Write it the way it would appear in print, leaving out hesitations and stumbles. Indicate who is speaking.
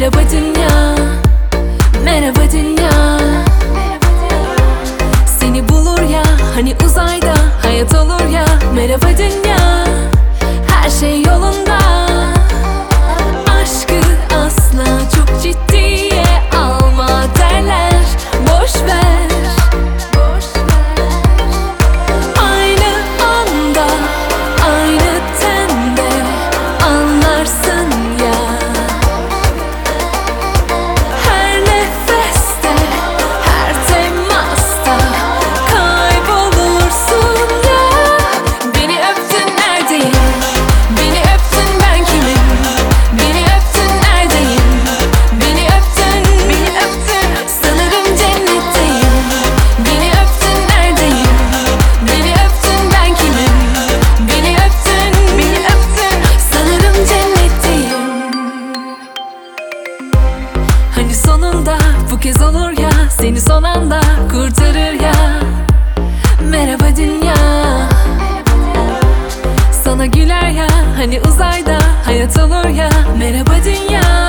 Speaker 1: Merhaba dünya, merhaba dünya. Seni bulur ya hani uzayda hayat olur ya. Merhaba dünya, her şey yolunda. Aşkı asla çok ciddiye alma derler. Boş ver, boş ver. Aynı anda, aynı tende anlarsın ya. Her nefeste, her temasta kaybolursun ya. Beni öptün neredeyim? Beni öptün ben kimim? Beni öptün neredeyim? Beni öptün, beni öptün. Sanırım cennetteyim. Beni öptün neredeyim? Beni öptün ben kimim? Beni öptün, beni öptün. Sanırım cennetteyim. Hani sonunda bu kez olur ya, seni son anda kurtarır ya. Merhaba dünya, sana güler ya hani uzayda hayat olur ya. Merhaba dünya.